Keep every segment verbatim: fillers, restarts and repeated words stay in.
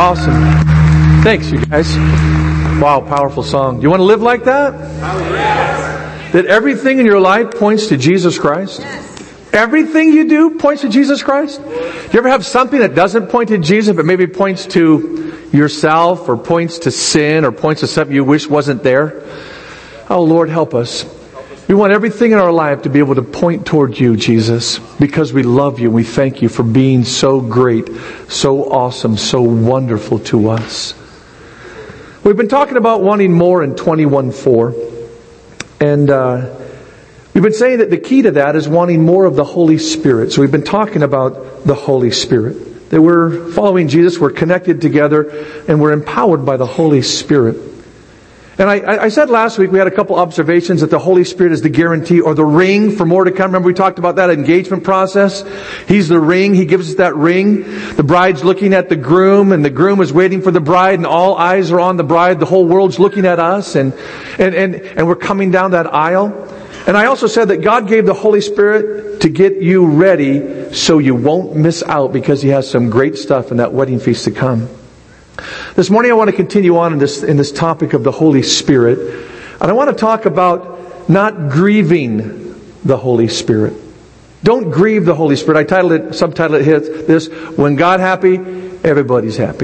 Awesome. Thanks, you guys. Wow, powerful song. Do you want to live like that? Yes. That everything in your life points to Jesus Christ? Yes. Everything you do points to Jesus Christ? Do you ever have something that doesn't point to Jesus, but maybe points to yourself, or points to sin, or points to something you wish wasn't there? Oh, Lord, help us. We want everything in our life to be able to point toward you, Jesus, because we love you and we thank you for being so great, so awesome, so wonderful to us. We've been talking about wanting more in twenty-one four. And uh, we've been saying that the key to that is wanting more of the Holy Spirit. So we've been talking about the Holy Spirit. That we're following Jesus, we're connected together, and we're empowered by the Holy Spirit. And I, I said last week we had a couple observations that the Holy Spirit is the guarantee or the ring for more to come. Remember we talked about that engagement process? He's the ring. He gives us that ring. The bride's looking at the groom, and the groom is waiting for the bride, and all eyes are on the bride. The whole world's looking at us, and, and, and, and we're coming down that aisle. And I also said that God gave the Holy Spirit to get you ready so you won't miss out, because He has some great stuff in that wedding feast to come. This morning I want to continue on in this, in this topic of the Holy Spirit. And I want to talk about not grieving the Holy Spirit. Don't grieve the Holy Spirit. I titled it, subtitled it this, When God Happy, Everybody's Happy.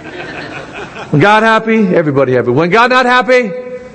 When God happy, everybody happy. When God not happy,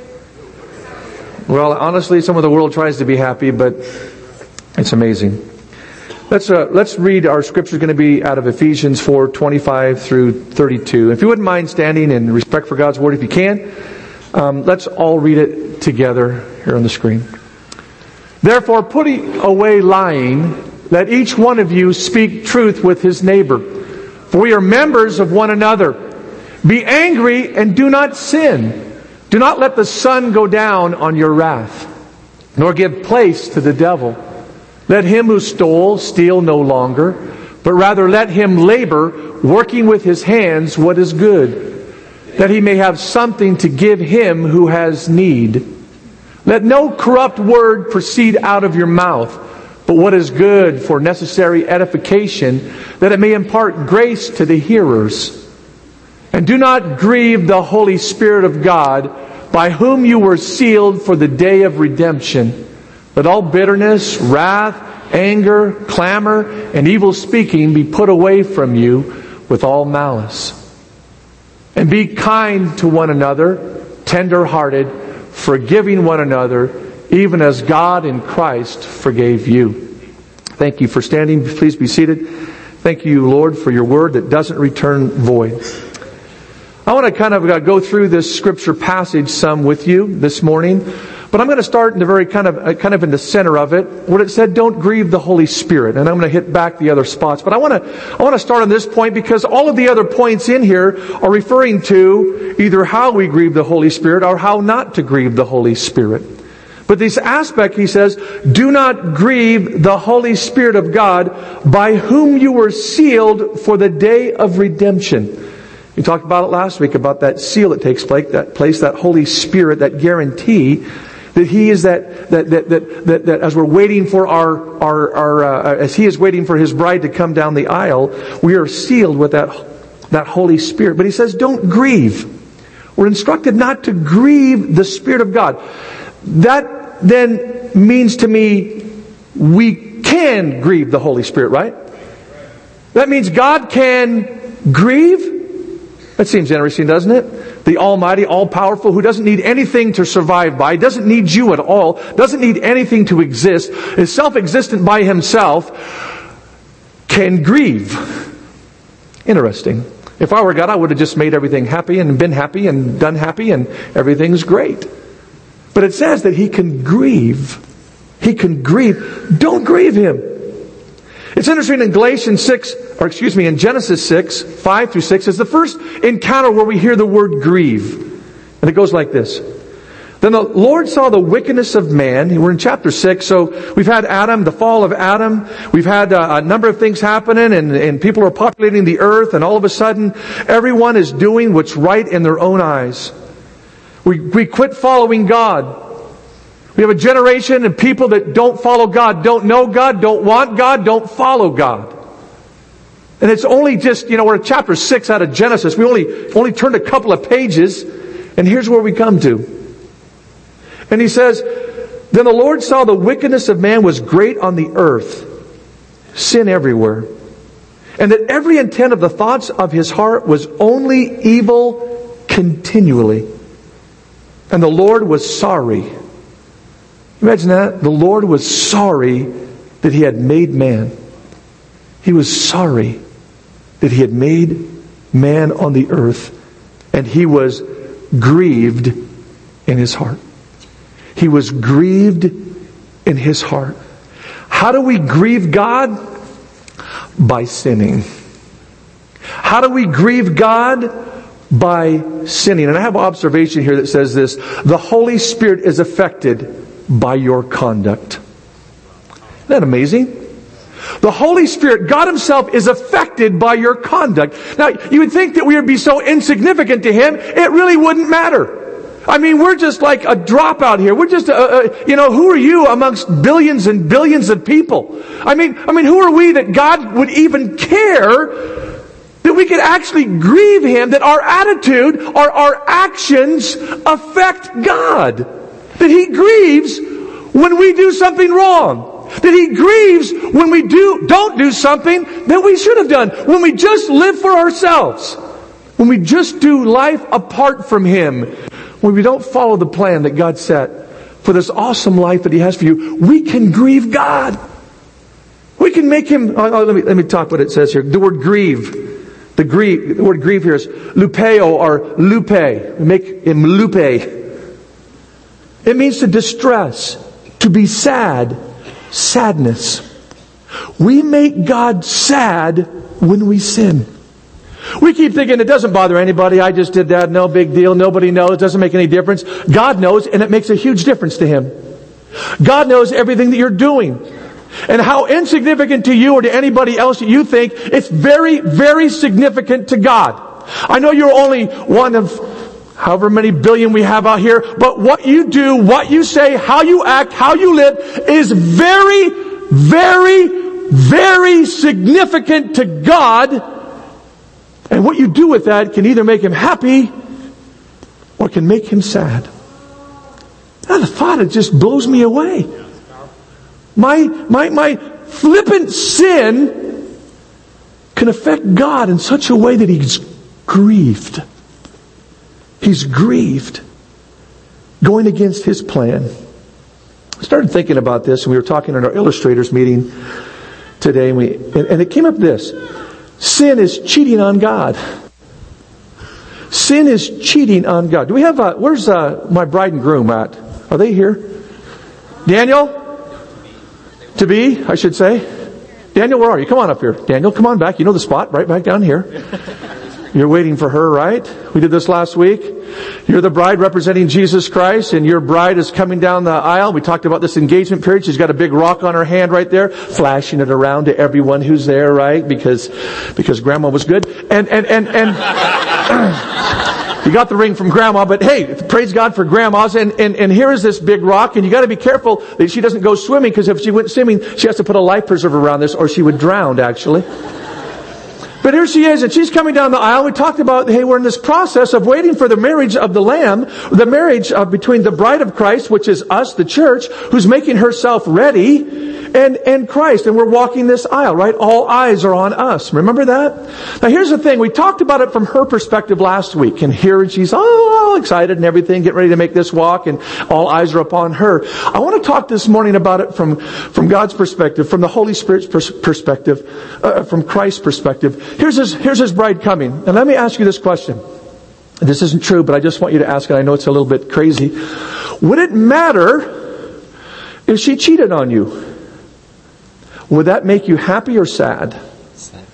well, honestly, some of the world tries to be happy, but it's amazing. Let's uh, let's read. Our scripture is going to be out of Ephesians four twenty-five through thirty-two. If you wouldn't mind standing in respect for God's Word, if you can, um, let's all read it together here on the screen. Therefore, putting away lying, let each one of you speak truth with his neighbor, for we are members of one another. Be angry and do not sin. Do not let the sun go down on your wrath, nor give place to the devil. Let him who stole steal no longer, but rather let him labor, working with his hands what is good, that he may have something to give him who has need. Let no corrupt word proceed out of your mouth, but what is good for necessary edification, that it may impart grace to the hearers. And do not grieve the Holy Spirit of God, by whom you were sealed for the day of redemption. Let all bitterness, wrath, anger, clamor, and evil speaking be put away from you with all malice. And be kind to one another, tender-hearted, forgiving one another, even as God in Christ forgave you. Thank you for standing. Please be seated. Thank you, Lord, for your word that doesn't return void. I want to kind of go through this scripture passage some with you this morning. But I'm going to start in the very kind of, kind of in the center of it, where it said, don't grieve the Holy Spirit. And I'm going to hit back the other spots. But I want to, I want to start on this point, because all of the other points in here are referring to either how we grieve the Holy Spirit or how not to grieve the Holy Spirit. But this aspect, he says, do not grieve the Holy Spirit of God, by whom you were sealed for the day of redemption. We talked about it last week, about that seal that takes place, that place, that Holy Spirit, that guarantee that He is that, that, that, that, that, that as we're waiting for our, our, our uh, as He is waiting for His bride to come down the aisle, we are sealed with that, that Holy Spirit. But He says, don't grieve. We're instructed not to grieve the Spirit of God. That then means to me, we can grieve the Holy Spirit, right? That means God can grieve. That seems interesting, doesn't it? The Almighty, all-powerful, who doesn't need anything to survive by, doesn't need you at all, doesn't need anything to exist, is self-existent by Himself, can grieve. Interesting. If I were God, I would have just made everything happy and been happy and done happy and everything's great. But it says that He can grieve. He can grieve. Don't grieve Him. It's interesting in Galatians six, or excuse me, in Genesis six, five through six, is the first encounter where we hear the word grieve. And it goes like this. Then the Lord saw the wickedness of man. We're in chapter six, so we've had Adam, the fall of Adam. We've had a, a number of things happening, and, and people are populating the earth, and all of a sudden, everyone is doing what's right in their own eyes. We, we quit following God. We have a generation of people that don't follow God, don't know God, don't want God, don't follow God. And it's only just, you know, we're at chapter six out of Genesis. We only, only turned a couple of pages, and here's where we come to. And he says, then the Lord saw the wickedness of man was great on the earth, sin everywhere, and that every intent of the thoughts of his heart was only evil continually. And the Lord was sorry. Imagine that. The Lord was sorry that He had made man. He was sorry that He had made man on the earth, and He was grieved in His heart. He was grieved in His heart. How do we grieve God? By sinning. How do we grieve God? By sinning. And I have an observation here that says this: the Holy Spirit is affected by your conduct. Isn't that amazing? The Holy Spirit, God Himself, is affected by your conduct. Now, you would think that we would be so insignificant to Him, it really wouldn't matter. I mean, we're just like a dropout here. We're just, a, a, you know, who are you amongst billions and billions of people? I mean, I mean, who are we that God would even care that we could actually grieve Him, that our attitude or our actions affect God? That He grieves when we do something wrong. That He grieves when we do, don't do something that we should have done. When we just live for ourselves. When we just do life apart from Him. When we don't follow the plan that God set for this awesome life that He has for you, we can grieve God. We can make Him, oh, oh, let me, let me talk what it says here. The word grieve. The grieve, the word grieve here is lupeo or lupe. We make Him lupe. It means to distress, to be sad, sadness. We make God sad when we sin. We keep thinking it doesn't bother anybody. I just did that. No big deal. Nobody knows. It doesn't make any difference. God knows, and it makes a huge difference to Him. God knows everything that you're doing. And how insignificant to you or to anybody else that you think, it's very, very significant to God. I know you're only one of however many billion we have out here, but what you do, what you say, how you act, how you live is very, very, very significant to God. And what you do with that can either make Him happy or can make Him sad. Now the thought, it just blows me away. My, my, my flippant sin can affect God in such a way that He's grieved. He's grieved. Going against His plan. I started thinking about this, and we were talking in our illustrators meeting today, and, we, and, and it came up this. Sin is cheating on God. Sin is cheating on God. Do we have, uh, where's uh, my bride and groom at? Are they here? Daniel? To be, I should say. Daniel, where are you? Come on up here. Daniel, come on back. You know the spot, right back down here. You're waiting for her, right? We did this last week. You're the bride representing Jesus Christ, and your bride is coming down the aisle. We talked about this engagement period. She's got a big rock on her hand right there, flashing it around to everyone who's there, right? Because, because Grandma was good. And, and, and, and, you got the ring from Grandma, but hey, praise God for grandmas. And, and, and here is this big rock, and you got to be careful that she doesn't go swimming, because if she went swimming, she has to put a life preserver around this, or she would drown, actually. But here she is, and she's coming down the aisle. We talked about, hey, we're in this process of waiting for the marriage of the Lamb, the marriage uh, between the bride of Christ, which is us, the church, who's making herself ready, and, and Christ. And we're walking this aisle, right? All eyes are on us. Remember that? Now here's the thing. We talked about it from her perspective last week. And here she's all excited and everything, getting ready to make this walk, and all eyes are upon her. I want to talk this morning about it from, from God's perspective, from the Holy Spirit's pers- perspective, uh, from Christ's perspective. Here's his, here's his bride coming. And let me ask you this question. This isn't true, but I just want you to ask it. I know it's a little bit crazy. Would it matter if she cheated on you? Would that make you happy or sad? Sad.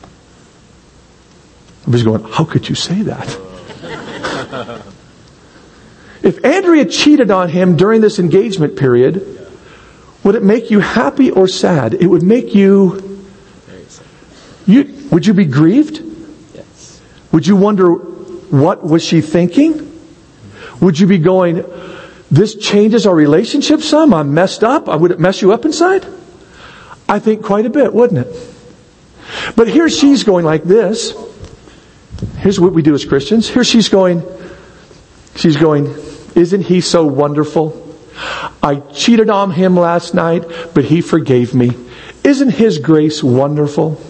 I was going, how could you say that? If Andrea cheated on him during this engagement period, would it make you happy or sad? It would make you... you would you be grieved? Yes. Would you wonder, what was she thinking? Would you be going, this changes our relationship some? I'm messed up. Would it mess you up inside? I think quite a bit, wouldn't it? But here she's going like this. Here's what we do as Christians. Here she's going, she's going, isn't he so wonderful? I cheated on him last night, but he forgave me. Isn't his grace wonderful?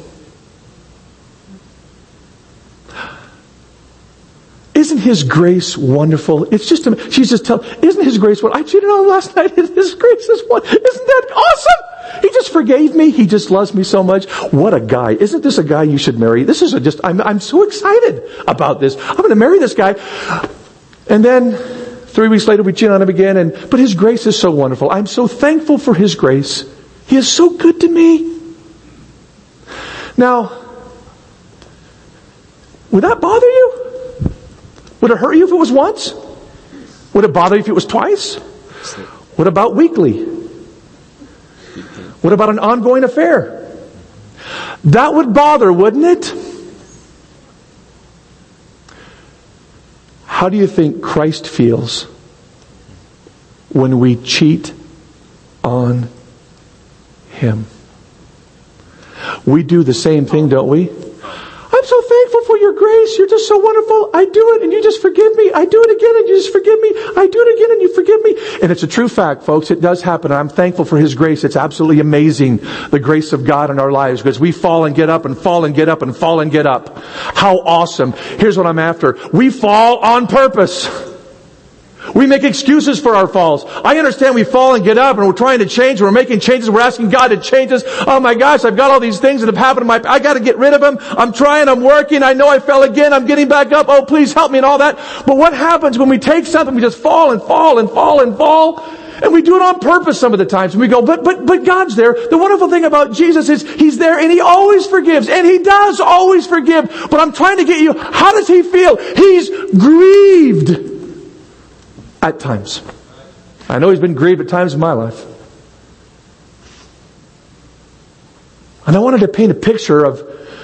Isn't his grace wonderful? It's just, she's just telling, isn't his grace what I cheated on him last night? His grace is what? Isn't that awesome? He just forgave me. He just loves me so much. What a guy. Isn't this a guy you should marry? This is a just, I'm, I'm so excited about this. I'm going to marry this guy. And then three weeks later we cheat on him again. And, but his grace is so wonderful. I'm so thankful for his grace. He is so good to me. Now, would that bother you? Would it hurt you if it was once? Would it bother you if it was twice? What about weekly? What about an ongoing affair? That would bother, wouldn't it? How do you think Christ feels when we cheat on Him? We do the same thing, don't we? I'm so thankful for your grace. You're just so wonderful. I do it and you just forgive me. I do it again and you just forgive me. I do it again and you forgive me. And it's a true fact, folks. It does happen. I'm thankful for His grace. It's absolutely amazing, the grace of God in our lives, because we fall and get up and fall and get up and fall and get up. How awesome. Here's what I'm after. We fall on purpose. We make excuses for our falls. I understand we fall and get up and we're trying to change. We're making changes. We're asking God to change us. Oh my gosh, I've got all these things that have happened in my, I got to get rid of them. I'm trying, I'm working. I know I fell again. I'm getting back up. Oh, please help me and all that. But what happens when we take something, we just fall and fall and fall and fall. And we do it on purpose some of the times. And we go, but, but, but God's there. The wonderful thing about Jesus is He's there and He always forgives. And He does always forgive. But I'm trying to get you, how does He feel? He's grieved. At times. I know He's been grieved at times in my life. And I wanted to paint a picture of,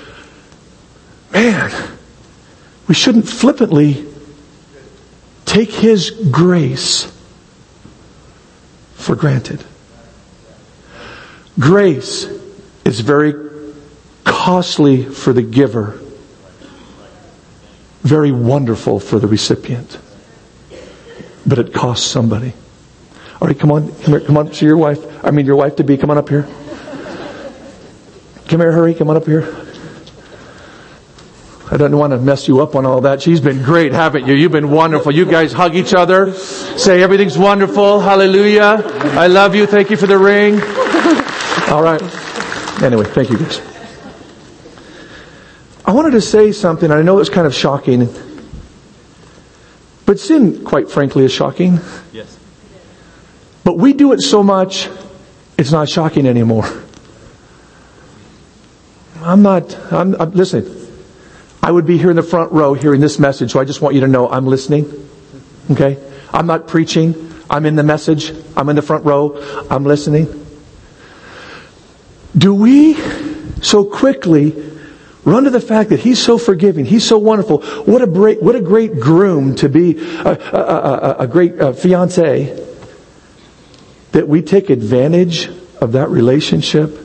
man, we shouldn't flippantly take His grace for granted. Grace is very costly for the giver, very wonderful for the recipient. But it costs somebody. All right, come on, come here, come on to your wife. I mean, your wife to be. Come on up here. Come here, hurry. Come on up here. I don't want to mess you up on all that. She's been great, haven't you? You've been wonderful. You guys hug each other. Say everything's wonderful. Hallelujah. I love you. Thank you for the ring. All right. Anyway, thank you guys. I wanted to say something. I know it's kind of shocking. But sin, quite frankly, is shocking. Yes. But we do it so much, it's not shocking anymore. I'm not, I'm, I'm, listen, I would be here in the front row hearing this message, so I just want you to know I'm listening. Okay? I'm not preaching. I'm in the message. I'm in the front row. I'm listening. Do we so quickly run to the fact that He's so forgiving, He's so wonderful? What a great, what a great groom to be, a, a, a, a great uh, fiancé, that we take advantage of that relationship.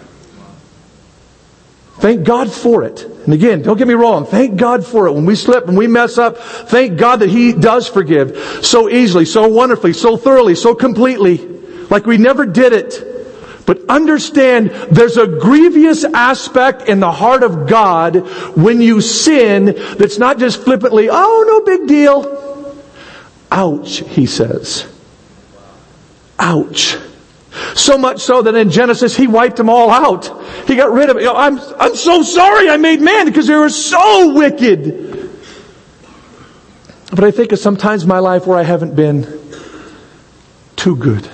Thank God for it. And again, don't get me wrong. Thank God for it. When we slip and we mess up, thank God that He does forgive so easily, so wonderfully, so thoroughly, so completely, like we never did it. But understand, there's a grievous aspect in the heart of God when you sin that's not just flippantly, oh, no big deal. Ouch, He says. Ouch. So much so that in Genesis, He wiped them all out. He got rid of it. I'm, I'm so sorry I made man because they were so wicked. But I think of sometimes in my life where I haven't been too good.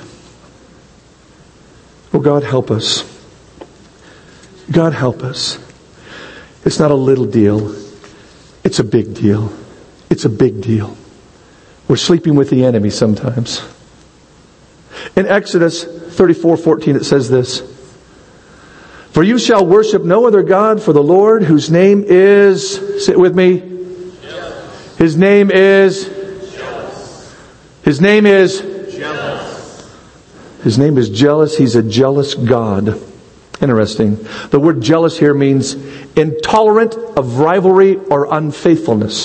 Oh, God, help us. God, help us. It's not a little deal. It's a big deal. It's a big deal. We're sleeping with the enemy sometimes. In Exodus thirty-four fourteen, it says this. For you shall worship no other God for the Lord, whose name is, say it with me. Jealous. His name is, jealous. His name is, jealous. His name is jealous. He's a jealous God. Interesting. The word jealous here means intolerant of rivalry or unfaithfulness.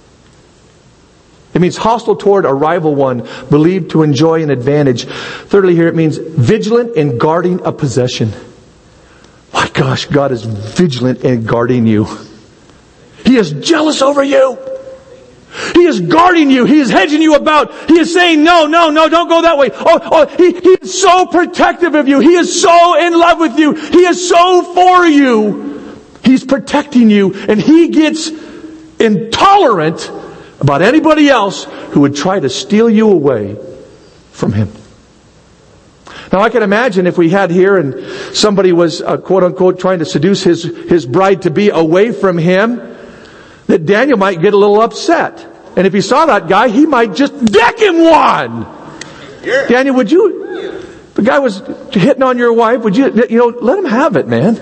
It means hostile toward a rival one, believed to enjoy an advantage. Thirdly, here it means vigilant in guarding a possession. My gosh, God is vigilant in guarding you. He is jealous over you. He is guarding you. He is hedging you about. He is saying, no, no, no, don't go that way. Oh, oh, he, he is so protective of you. He is so in love with you. He is so for you. He's protecting you. And He gets intolerant about anybody else who would try to steal you away from Him. Now I can imagine if we had here and somebody was uh, quote unquote trying to seduce his, his bride to be away from Him, that Daniel might get a little upset. And if he saw that guy, he might just deck him one. Yeah. Daniel, would you, the guy was hitting on your wife, would you, you know, let him have it, man.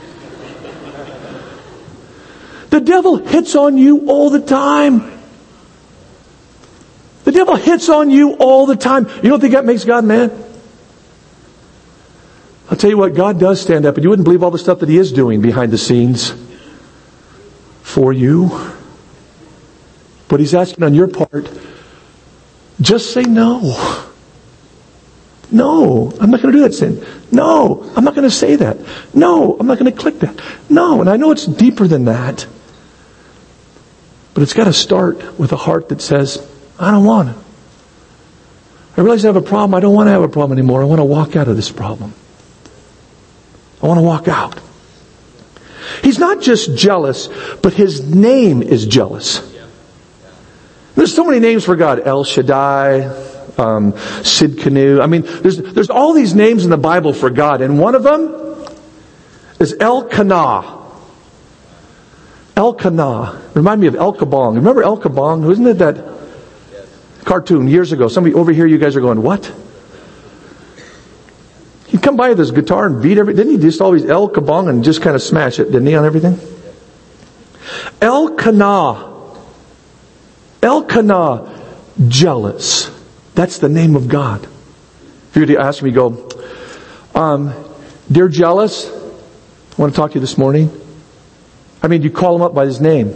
The devil hits on you all the time. The devil hits on you all the time. You don't think that makes God mad? I'll tell you what, God does stand up, and you wouldn't believe all the stuff that He is doing behind the scenes for you. But He's asking on your part, just say no. No, I'm not going to do that sin. No, I'm not going to say that. No, I'm not going to click that. No, and I know it's deeper than that. But it's got to start with a heart that says, I don't want it. I realize I have a problem. I don't want to have a problem anymore. I want to walk out of this problem. I want to walk out. He's not just jealous, but His name is jealous. There's so many names for God. El Shaddai, um, Sidkenu. I mean, there's, there's all these names in the Bible for God. And one of them is Elkanah. Elkanah. Remind me of El Kabong. Remember El Kabong? Wasn't it that cartoon years ago? Somebody over here, you guys are going, what? He'd come by with his guitar and beat everything. Didn't he just always El Kabong and just kind of smash it, didn't he, on everything? Elkanah. Elkanah, jealous. That's the name of God. If you were to ask me, go, um, dear jealous, I want to talk to you this morning. I mean, you call him up by his name.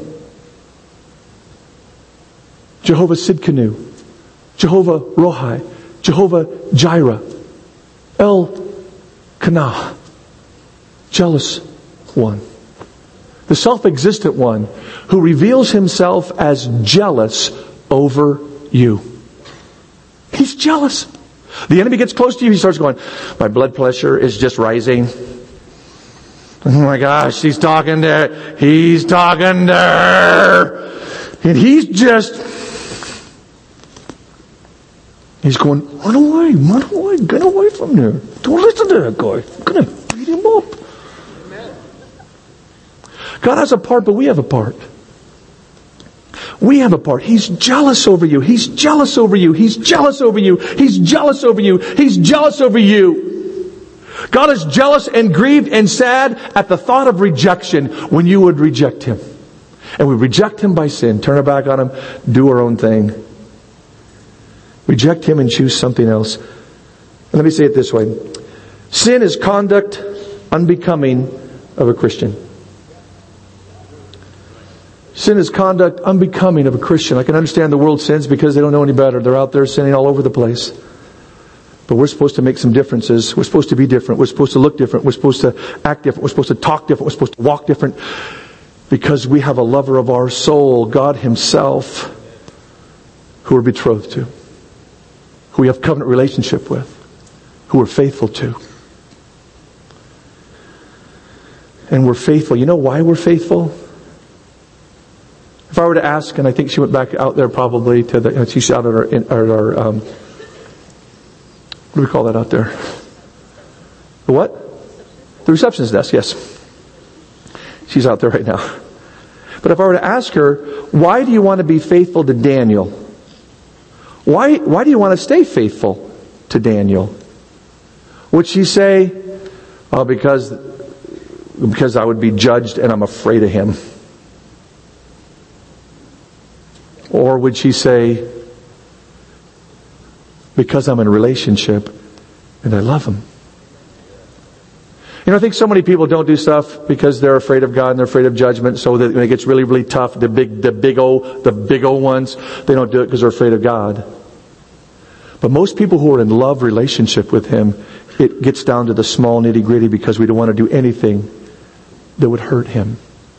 Jehovah Sidkenu, Jehovah Rohi, Jehovah Jireh, Elkanah, jealous one. The self-existent one who reveals Himself as jealous over you. He's jealous. The enemy gets close to you, he starts going, my blood pressure is just rising. Oh my gosh, he's talking to, he's talking to her. And he's just, he's going, run away, run away, get away from there. Don't listen to that guy. I'm going to beat him up. God has a part, but we have a part. We have a part. He's jealous over you. He's jealous over you. He's jealous over you. He's jealous over you. He's jealous over you. God is jealous and grieved and sad at the thought of rejection when you would reject Him. And we reject Him by sin. Turn our back on Him. Do our own thing. Reject Him and choose something else. And let me say it this way. Sin is conduct unbecoming of a Christian. Sin is conduct unbecoming of a Christian. I can understand the world sins because they don't know any better. They're out there sinning all over the place. But we're supposed to make some differences. We're supposed to be different. We're supposed to look different. We're supposed to act different. We're supposed to talk different. We're supposed to walk different. Because we have a lover of our soul, God Himself, who we're betrothed to. Who we have covenant relationship with. Who we're faithful to. And we're faithful. You know why we're faithful? If I were to ask, and I think she went back out there probably to the, she's out at our, at our um, what do we call that out there? The what? The receptionist desk, yes. She's out there right now. But if I were to ask her, why do you want to be faithful to Daniel? Why, why do you want to stay faithful to Daniel? Would she say, oh, because, because I would be judged and I'm afraid of him? Or would she say, because I'm in a relationship and I love him? You know, I think so many people don't do stuff because they're afraid of God and they're afraid of judgment. So that when it gets really, really tough, the big, the big O, the big O ones, they don't do it because they're afraid of God. But most people who are in love relationship with Him, it gets down to the small nitty gritty because we don't want to do anything that would hurt Him.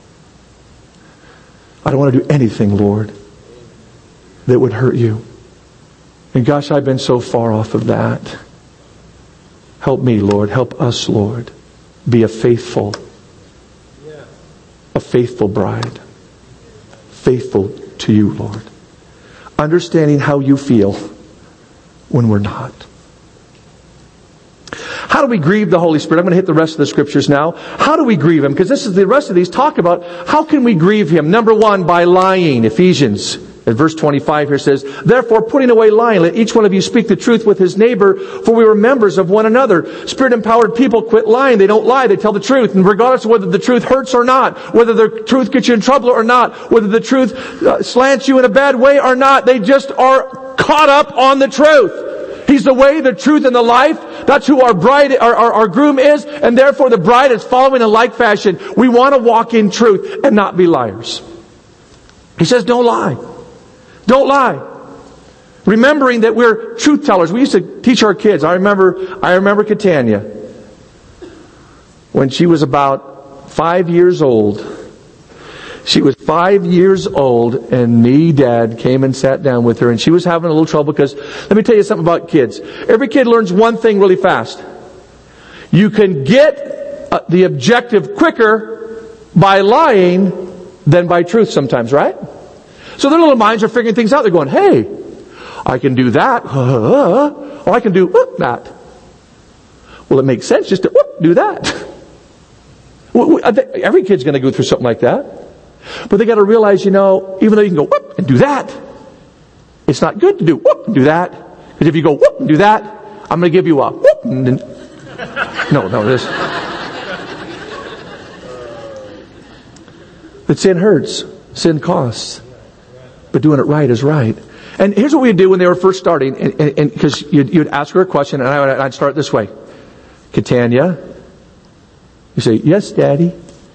I don't want to do anything, Lord, that would hurt you. And gosh, I've been so far off of that. Help me, Lord. Help us, Lord. Be a faithful, a faithful bride. Faithful to you, Lord. Understanding how you feel when we're not. How do we grieve the Holy Spirit? I'm going to hit the rest of the scriptures now. How do we grieve Him? Because this is the rest of these talk about how can we grieve Him. Number one, by lying. Ephesians, in verse twenty-five here says, therefore, putting away lying, let each one of you speak the truth with his neighbor, for we are members of one another. Spirit-empowered people quit lying. They don't lie. They tell the truth. And regardless of whether the truth hurts or not, whether the truth gets you in trouble or not, whether the truth uh, slants you in a bad way or not, they just are caught up on the truth. He's the way, the truth, and the life. That's who our bride, our, our, our groom is, and therefore the bride is following in like fashion. We want to walk in truth and not be liars. He says, don't lie. Don't lie. Remembering that we're truth tellers. We used to teach our kids. I remember, I remember Catania. When she was about five years old. She was five years old, and me, Dad, came and sat down with her, and she was having a little trouble because, let me tell you something about kids. Every kid learns one thing really fast. You can get uh, the objective quicker by lying than by truth sometimes, right? So their little minds are figuring things out. They're going, hey, I can do that, or I can do whoop, that. Well, it makes sense just to whoop, do that. Every kid's going to go through something like that. But they got to realize, you know, even though you can go whoop and do that, it's not good to do whoop and do that. Because if you go whoop and do that, I'm going to give you a whoop. And then, no, no, this. But sin hurts. Sin costs. But doing it right is right. And here's what we'd do when they were first starting. And because you'd, you'd ask her a question, and I would, I'd start this way. Catania. You say, yes, Daddy.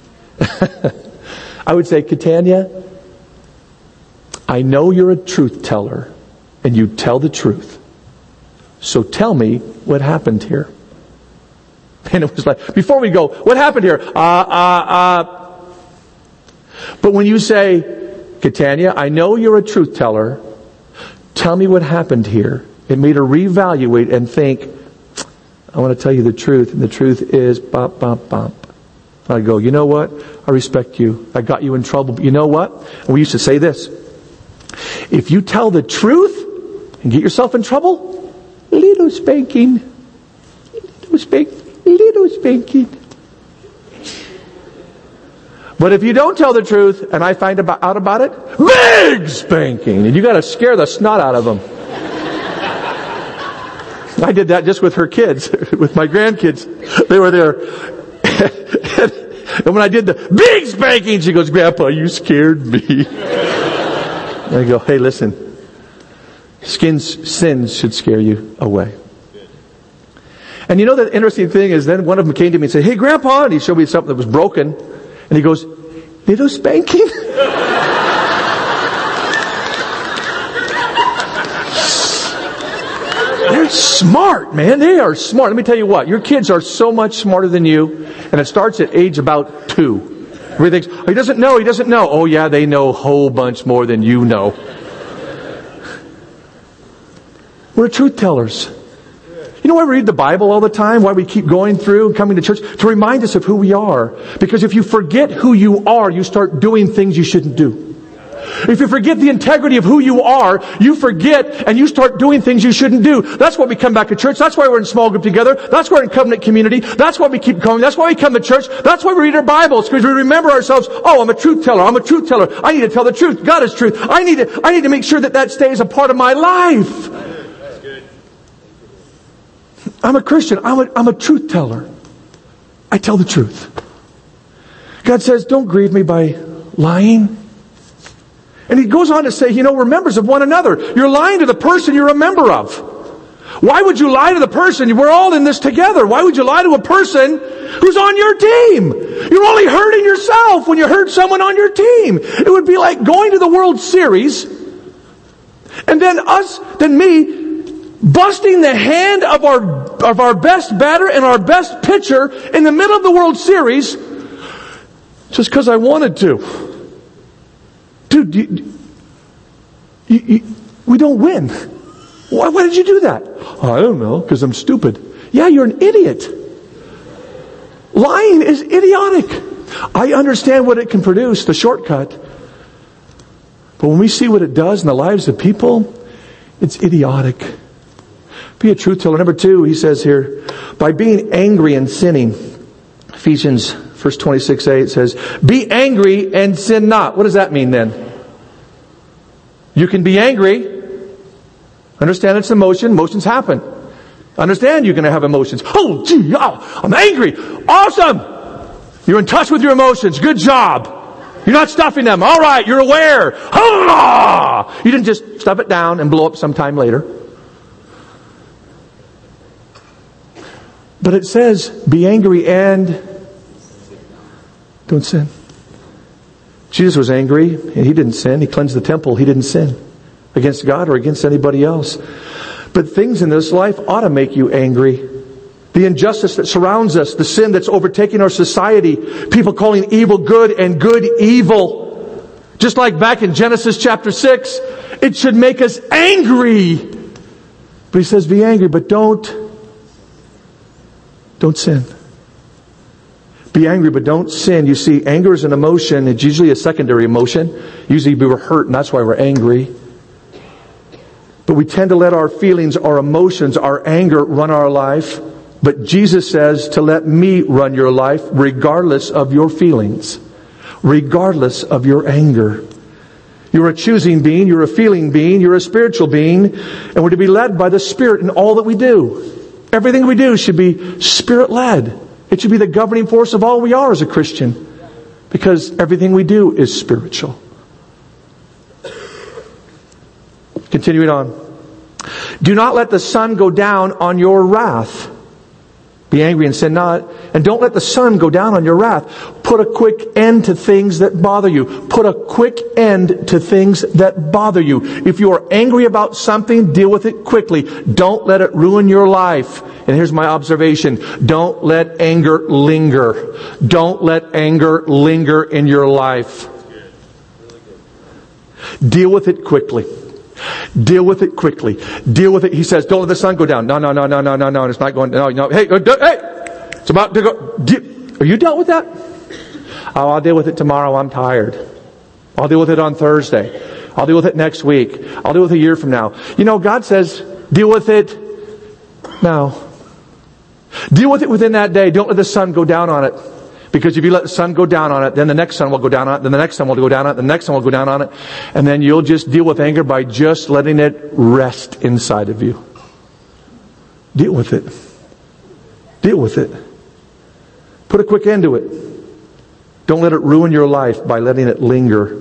I would say, Catania, I know you're a truth teller, and you tell the truth. So tell me what happened here. And it was like, before we go, what happened here? Uh, uh, uh. But when you say, Catania, I know you're a truth teller, tell me what happened here. It made her reevaluate and think, I want to tell you the truth, and the truth is, bop, bop, bop. I go, you know what? I respect you. I got you in trouble. But you know what? And we used to say this. If you tell the truth and get yourself in trouble, little spanking. Little spanking. Little spanking. But if you don't tell the truth and I find out about it, big spanking. And you got to scare the snot out of them. I did that just with her kids, with my grandkids. They were there. And when I did the big spanking, she goes, Grandpa, you scared me. And I go, hey, listen. Skins, sins should scare you away. And you know the interesting thing is then one of them came to me and said, hey, Grandpa, and he showed me something that was broken. And he goes, little spanking? They're smart, man. They are smart. Let me tell you what. Your kids are so much smarter than you. And it starts at age about two. Everybody thinks, oh, he doesn't know, he doesn't know. Oh, yeah, they know a whole bunch more than you know. We're truth tellers. You know why we read the Bible all the time? Why we keep going through and coming to church? To remind us of who we are. Because if you forget who you are, you start doing things you shouldn't do. If you forget the integrity of who you are, you forget and you start doing things you shouldn't do. That's why we come back to church. That's why we're in small group together. That's why we're in covenant community. That's why we keep going. That's why we come to church. That's why we read our Bibles, because we remember ourselves. Oh, I'm a truth teller. I'm a truth teller. I need to tell the truth. God is truth. I need to, I need to make sure that that stays a part of my life. That's good. I'm a Christian. I'm a, I'm a truth teller. I tell the truth. God says, don't grieve me by lying. And he goes on to say, you know, we're members of one another. You're lying to the person you're a member of. Why would you lie to the person? We're all in this together. Why would you lie to a person who's on your team. You're only hurting yourself when you hurt someone on your team. It would be like going to the World Series and then us, then me, busting the hand of our, of our best batter and our best pitcher in the middle of the World Series just because I wanted to. Dude, you, you, you, we don't win. Why, why did you do that? I don't know, because I'm stupid. Yeah, you're an idiot. Lying is idiotic. I understand what it can produce, the shortcut. But when we see what it does in the lives of people, it's idiotic. Be a truth teller. Number two, he says here, by being angry and sinning. Ephesians verse twenty-six a, it says, be angry and sin not. What does that mean then? You can be angry. Understand it's emotion. Emotions happen. Understand you're going to have emotions. Oh, gee, oh, I'm angry. Awesome. You're in touch with your emotions. Good job. You're not stuffing them. All right, you're aware. Ah! You didn't just stuff it down and blow up sometime later. But it says, be angry and don't sin. Jesus was angry and he didn't sin. He cleansed the temple. He didn't sin against God or against anybody else. But things in this life ought to make you angry. The injustice that surrounds us, the sin that's overtaking our society, people calling evil good and good evil. Just like back in Genesis chapter six, it should make us angry. But he says, be angry, but don't, don't sin. Be angry, but don't sin. You see, anger is an emotion. It's usually a secondary emotion. Usually we were hurt, and that's why we're angry. But we tend to let our feelings, our emotions, our anger run our life. But Jesus says to let me run your life regardless of your feelings, regardless of your anger. You're a choosing being, you're a feeling being, you're a spiritual being, and we're to be led by the Spirit in all that we do. Everything we do should be Spirit-led. It should be the governing force of all we are as a Christian, because everything we do is spiritual. Continuing on. Do not let the sun go down on your wrath. Be angry and sin not. And don't let the sun go down on your wrath. Put a quick end to things that bother you. Put a quick end to things that bother you. If you are angry about something, deal with it quickly. Don't let it ruin your life. And here's my observation. Don't let anger linger. Don't let anger linger in your life. Deal with it quickly. Deal with it quickly. Deal with it. He says, don't let the sun go down. No, no, no, no, no, no, no. It's not going, no, no. Hey, hey! It's about to go. Are you dealt with that? Oh, I'll deal with it tomorrow. I'm tired. I'll deal with it on Thursday. I'll deal with it next week. I'll deal with it a year from now. You know, God says, deal with it now. Deal with it within that day. Don't let the sun go down on it. Because if you let the sun go down on it, then the next sun will go down on it, then the next sun will go down on it, the next sun will go down on it. And then you'll just deal with anger by just letting it rest inside of you. Deal with it. Deal with it. Put a quick end to it. Don't let it ruin your life by letting it linger.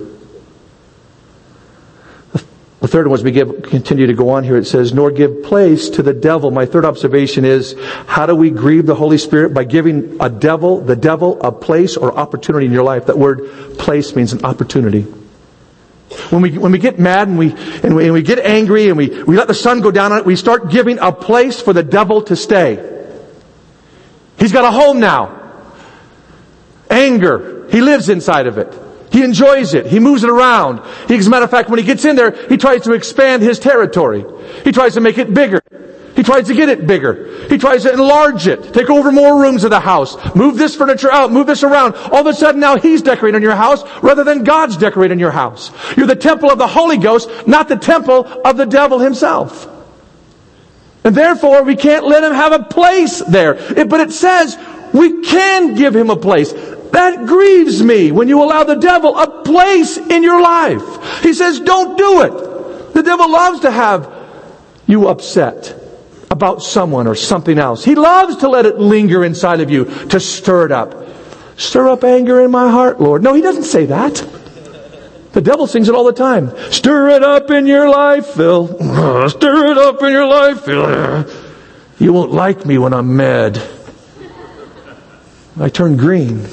The third one, as we give, continue to go on here, it says, nor give place to the devil. My third observation is, how do we grieve the Holy Spirit? By giving a devil, the devil, a place or opportunity in your life. That word place means an opportunity. When we, when we get mad and we, and we, and we get angry and we, we let the sun go down on it, we start giving a place for the devil to stay. He's got a home now. Anger. He lives inside of it. He enjoys it. He moves it around. He, as a matter of fact, when he gets in there, he tries to expand his territory. He tries to make it bigger. He tries to get it bigger. He tries to enlarge it. Take over more rooms of the house. Move this furniture out. Move this around. All of a sudden now he's decorating your house rather than God's decorating your house. You're the temple of the Holy Ghost, not the temple of the devil himself. And therefore we can't let him have a place there. It, but it says we can give him a place. That grieves me when you allow the devil a place in your life. He says, don't do it. The devil loves to have you upset about someone or something else. He loves to let it linger inside of you, to stir it up. Stir up anger in my heart, Lord. No, he doesn't say that. The devil sings it all the time. Stir it up in your life, Phil. Stir it up in your life, Phil. You won't like me when I'm mad. I turn green.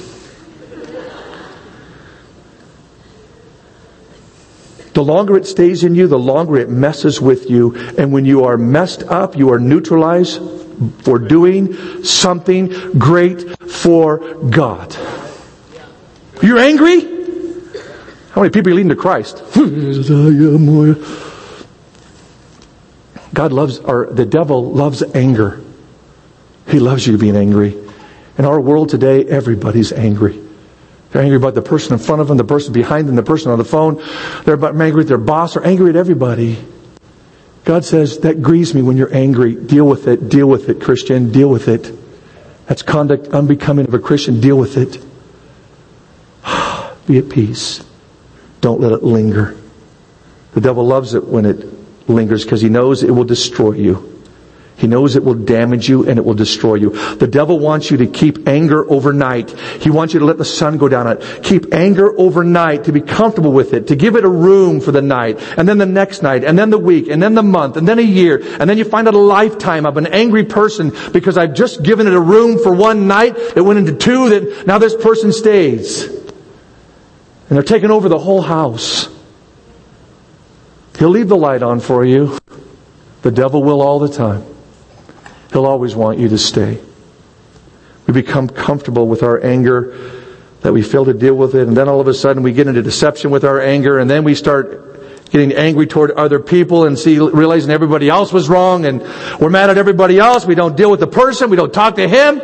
The longer it stays in you, the longer it messes with you. And when you are messed up, you are neutralized for doing something great for God. You're angry? How many people are leading to Christ? God loves, or the devil loves anger. He loves you being angry. In our world today, everybody's angry. They're angry about the person in front of them, the person behind them, the person on the phone. They're angry with their boss. They're angry at everybody. God says, that grieves me when you're angry. Deal with it. Deal with it, Christian. Deal with it. That's conduct unbecoming of a Christian. Deal with it. Be at peace. Don't let it linger. The devil loves it when it lingers because he knows it will destroy you. He knows it will damage you and it will destroy you. The devil wants you to keep anger overnight. He wants you to let the sun go down on it. Keep anger overnight, to be comfortable with it, to give it a room for the night, and then the next night, and then the week, and then the month, and then a year, and then you find out a lifetime of an angry person because I've just given it a room for one night. It went into two, that now this person stays. And they're taking over the whole house. He'll leave the light on for you. The devil will all the time. He'll always want you to stay. We become comfortable with our anger, that we fail to deal with it, and then all of a sudden we get into deception with our anger, and then we start getting angry toward other people and see, realizing everybody else was wrong, and we're mad at everybody else. We don't deal with the person. We don't talk to him.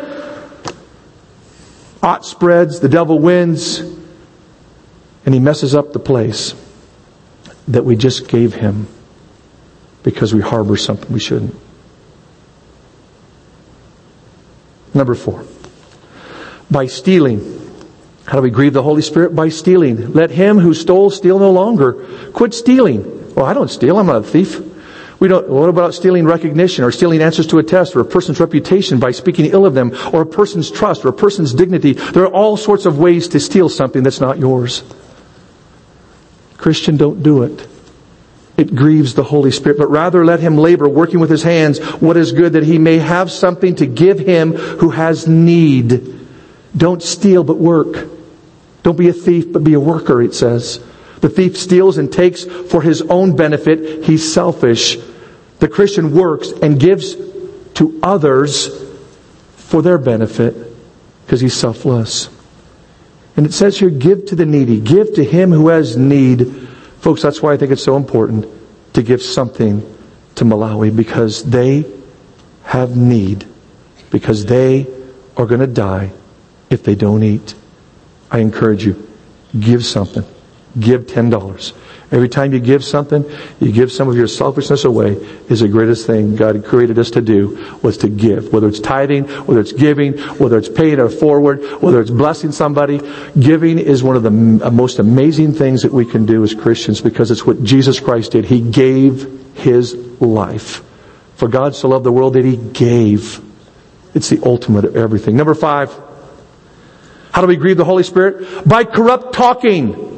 Ought spreads. The devil wins. And he messes up the place that we just gave him because we harbor something we shouldn't. Number four. By stealing. How do we grieve the Holy Spirit? By stealing. Let him who stole steal no longer. Quit stealing. Well, I don't steal. I'm not a thief. We don't. What about stealing recognition, or stealing answers to a test, or a person's reputation by speaking ill of them, or a person's trust, or a person's dignity? There are all sorts of ways to steal something that's not yours. Christian, don't do it. It grieves the Holy Spirit. But rather let him labor, working with his hands, what is good, that he may have something to give him who has need. Don't steal, but work. Don't be a thief, but be a worker, it says. The thief steals and takes for his own benefit. He's selfish. The Christian works and gives to others for their benefit because he's selfless. And it says here, give to the needy. Give to him who has need. Folks, that's why I think it's so important to give something to Malawi, because they have need. Because they are going to die if they don't eat. I encourage you, give something. Give ten dollars. Every time you give something, you give some of your selfishness away, is the greatest thing God created us to do, was to give. Whether it's tithing, whether it's giving, whether it's paying it forward, whether it's blessing somebody. Giving is one of the most amazing things that we can do as Christians, because it's what Jesus Christ did. He gave His life. For God so loved the world that He gave. It's the ultimate of everything. Number five. How do we grieve the Holy Spirit? By corrupt talking.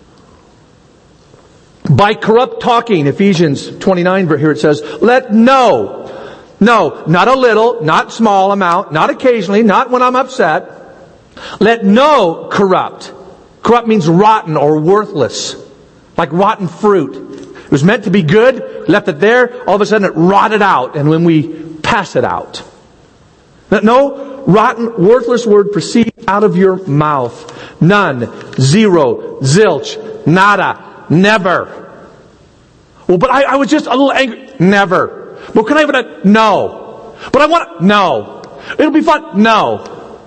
By corrupt talking. Ephesians twenty-nine, here it says, let no, no, not a little, not small amount, not occasionally, not when I'm upset. Let no corrupt. Corrupt means rotten or worthless. Like rotten fruit. It was meant to be good, left it there, all of a sudden it rotted out, and when we pass it out. Let no rotten, worthless word proceed out of your mouth. None. Zero. Zilch. Nada. Never. Well, but I, I was just a little angry. Never. Well, can I have a... No. But I want... No. It'll be fun. No.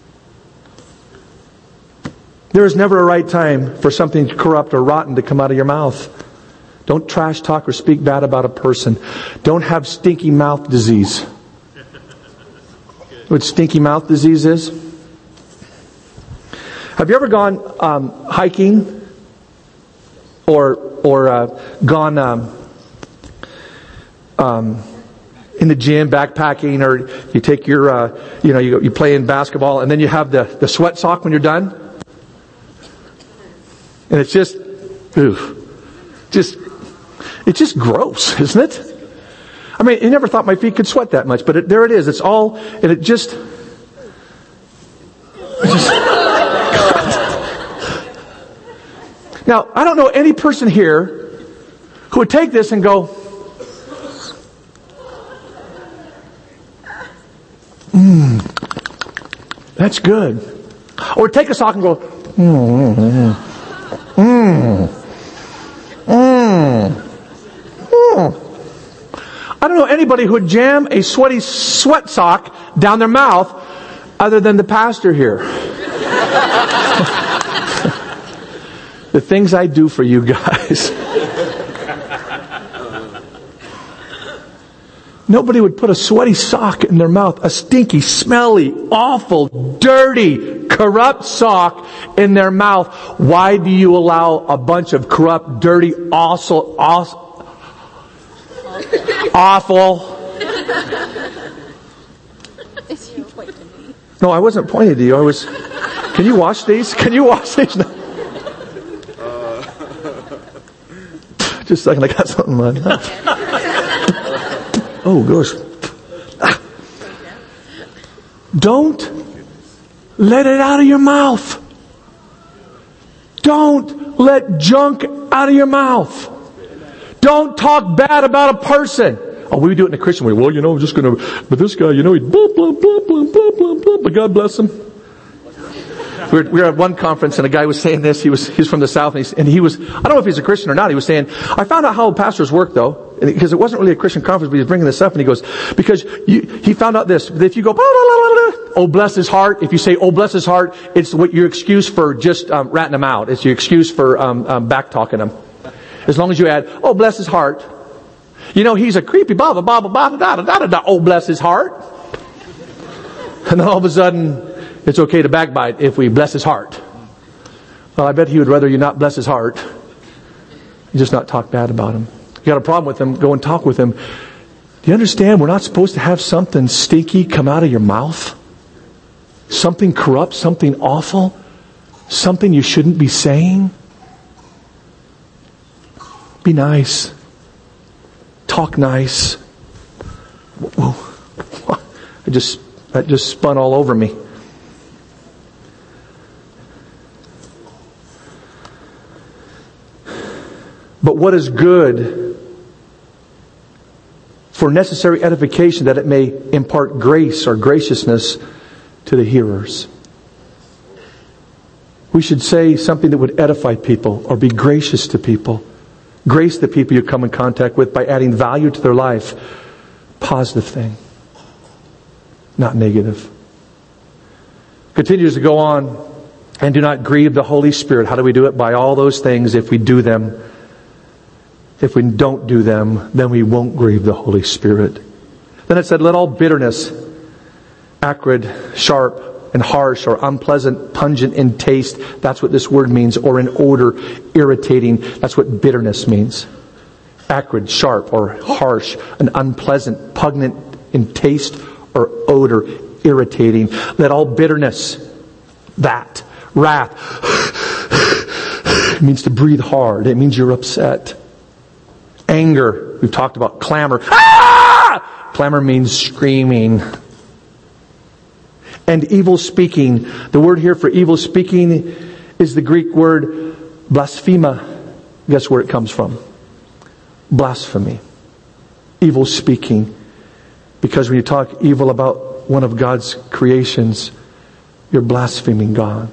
There is never a right time for something corrupt or rotten to come out of your mouth. Don't trash talk or speak bad about a person. Don't have stinky mouth disease. What stinky mouth disease is? Have you ever gone um, hiking? Or or uh, gone um, um, in the gym backpacking, or you take your uh, you know you you play in basketball, and then you have the, the sweat sock when you're done, and it's just, oof, just it's just gross, isn't it? I mean, you never thought my feet could sweat that much, but it, there it is. It's all, and it just Now, I don't know any person here who would take this and go, mmm, that's good. Or take a sock and go, mmm, mmm, mmm, mmm, mmm. I don't know anybody who would jam a sweaty sweat sock down their mouth other than the pastor here. The things I do for you guys. Nobody would put a sweaty sock in their mouth, a stinky, smelly, awful, dirty, corrupt sock in their mouth. Why do you allow a bunch of corrupt, dirty, awful, awful, awful? No, I wasn't pointing to you. I was. Can you wash these? Can you wash these? No. Just a second, I got something in my mouth. Oh, gosh. Don't let it out of your mouth. Don't let junk out of your mouth. Don't talk bad about a person. Oh, we do it in a Christian way. Well, you know, I'm just going to, but this guy, you know, he blah, blah, blah, blah, blah, blah, blah, but God bless him. We were, we were at one conference and a guy was saying this. He was, he's from the South and, and he was, I don't know if he's a Christian or not. He was saying, I found out how pastors work though, because it wasn't really a Christian conference, but he was bringing this up and he goes, because you, he found out this, that if you go, blah, blah, blah, blah, oh bless his heart, if you say, oh bless his heart, it's what your excuse for just um, ratting him out. It's your excuse for um, um, back talking him. As long as you add, oh bless his heart. You know, he's a creepy blah, blah, blah, blah, blah, da, da, da, da, da, oh bless his heart. And then all of a sudden, it's okay to backbite if we bless his heart. Well, I bet he would rather you not bless his heart. You just not talk bad about him. You got a problem with him, go and talk with him. Do you understand we're not supposed to have something stinky come out of your mouth? Something corrupt, something awful? Something you shouldn't be saying? Be nice. Talk nice. Whoa. I just, that just spun all over me. But what is good for necessary edification, that it may impart grace or graciousness to the hearers. We should say something that would edify people or be gracious to people. Grace the people you come in contact with by adding value to their life. Positive thing, not negative. Continues to go on, and do not grieve the Holy Spirit. How do we do it? By all those things. If we do them, if we don't do them, then we won't grieve the Holy Spirit. Then it said, let all bitterness, acrid, sharp, and harsh, or unpleasant, pungent in taste. That's what this word means. Or in odor, irritating. That's what bitterness means. Acrid, sharp, or harsh, and unpleasant, pungent in taste or odor, irritating. Let all bitterness, that, wrath, it means to breathe hard. It means you're upset. Anger, we've talked about clamor. Ah! Clamor means screaming. And evil speaking. The word here for evil speaking is the Greek word blasphema. Guess where it comes from? Blasphemy. Evil speaking. Because when you talk evil about one of God's creations, you're blaspheming God.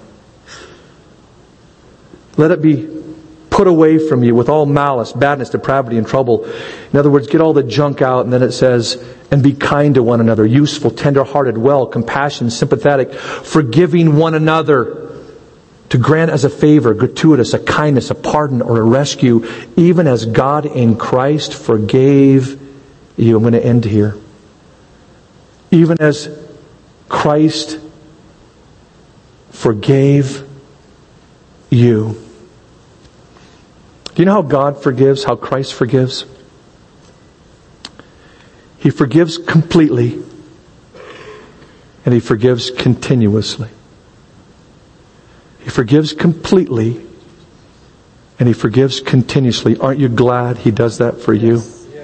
Let it be put away from you with all malice, badness, depravity, and trouble. In other words, get all the junk out. And then it says, and be kind to one another, useful, tender-hearted, well, compassionate, sympathetic, forgiving one another, to grant as a favor, gratuitous, a kindness, a pardon, or a rescue, even as God in Christ forgave you. I'm going to end here. Even as Christ forgave you. Do you know how God forgives? How Christ forgives? He forgives completely. And He forgives continuously. He forgives completely. And He forgives continuously. Aren't you glad He does that for you?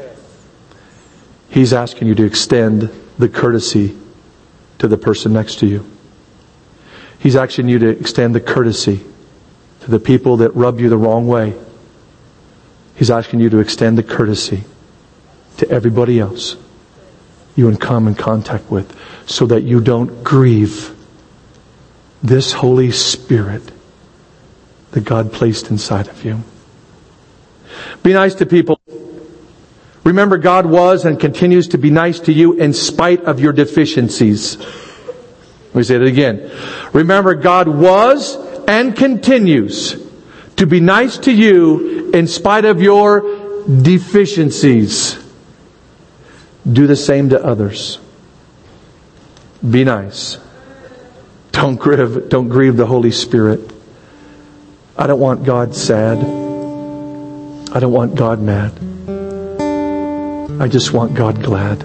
He's asking you to extend the courtesy to the person next to you. He's asking you to extend the courtesy to the people that rub you the wrong way. He's asking you to extend the courtesy to everybody else you come in contact with, so that you don't grieve this Holy Spirit that God placed inside of you. Be nice to people. Remember, God was and continues to be nice to you in spite of your deficiencies. Let me say that again. Remember, God was and continues to be nice to you in spite of your deficiencies. Do the same to others. Be nice. Don't grieve, don't grieve the Holy Spirit. I don't want God sad. I don't want God mad. I just want God glad.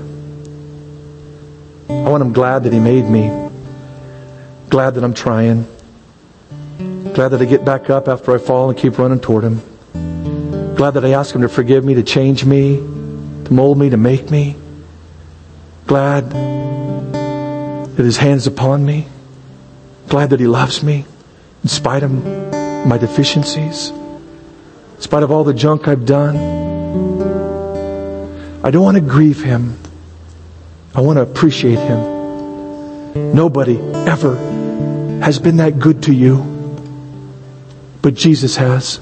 I want Him glad that He made me. Glad that I'm trying. Glad that I get back up after I fall and keep running toward Him. Glad that I ask Him to forgive me, to change me, to mold me, to make me. Glad that His hand's upon me. Glad that He loves me in spite of my deficiencies, in spite of all the junk I've done. I don't want to grieve Him. I want to appreciate Him. Nobody ever has been that good to you, but Jesus has.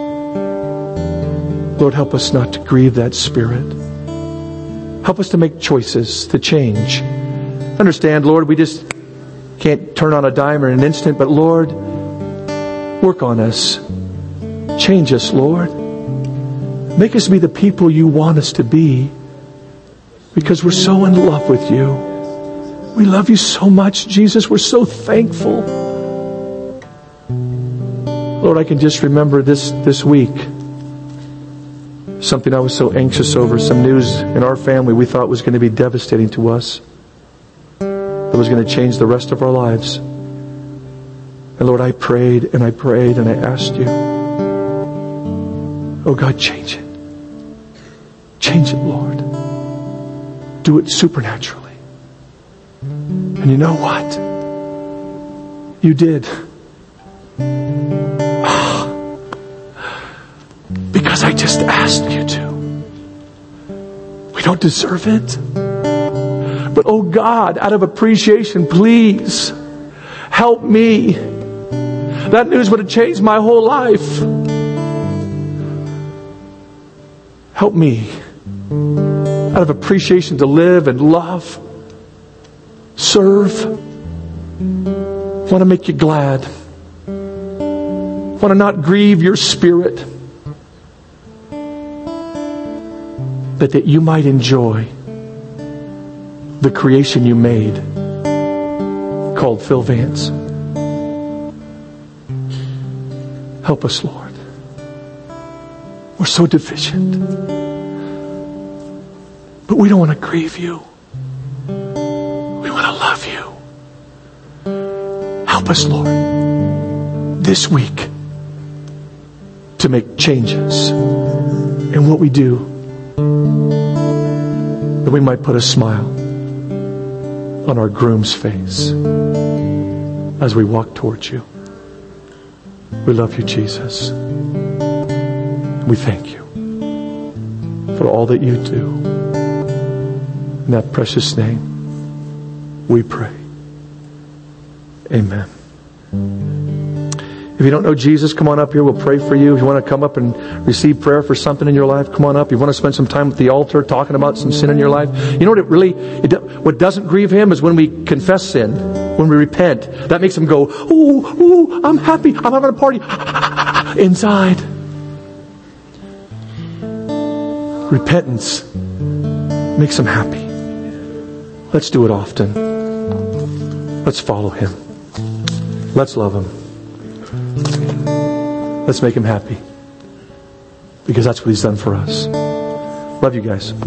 Lord, help us not to grieve that Spirit. Help us to make choices, to change. Understand, Lord, we just can't turn on a dime in an instant, but Lord, work on us. Change us, Lord. Make us be the people You want us to be, because we're so in love with You. We love You so much, Jesus. We're so thankful. Lord, I can just remember this, this week, something I was so anxious over, some news in our family we thought was going to be devastating to us, that was going to change the rest of our lives. And Lord, I prayed and I prayed and I asked You, oh God, change it. Change it, Lord. Do it supernaturally. And you know what? You did. Because I just asked You to. We don't deserve it. But oh God, out of appreciation, please help me. That news would have changed my whole life. Help me, out of appreciation, to live and love, serve. Want to make You glad. Want to not grieve Your Spirit. But that You might enjoy the creation You made, called Phil Vance. Help us, Lord. We're so deficient. But we don't want to grieve You. We want to love You. Help us, Lord, this week to make changes in what we do, that we might put a smile on our groom's face as we walk towards You. We love You, Jesus. We thank You for all that You do. In that precious name, we pray. Amen. If you don't know Jesus, come on up here. We'll pray for you. If you want to come up and receive prayer for something in your life, come on up. If you want to spend some time at the altar talking about some sin in your life. You know what it really, it, what doesn't grieve Him is when we confess sin, when we repent. That makes Him go, ooh, ooh, I'm happy. I'm having a party inside. Repentance makes Him happy. Let's do it often. Let's follow Him. Let's love Him. Let's make Him happy, because that's what He's done for us. Love you guys.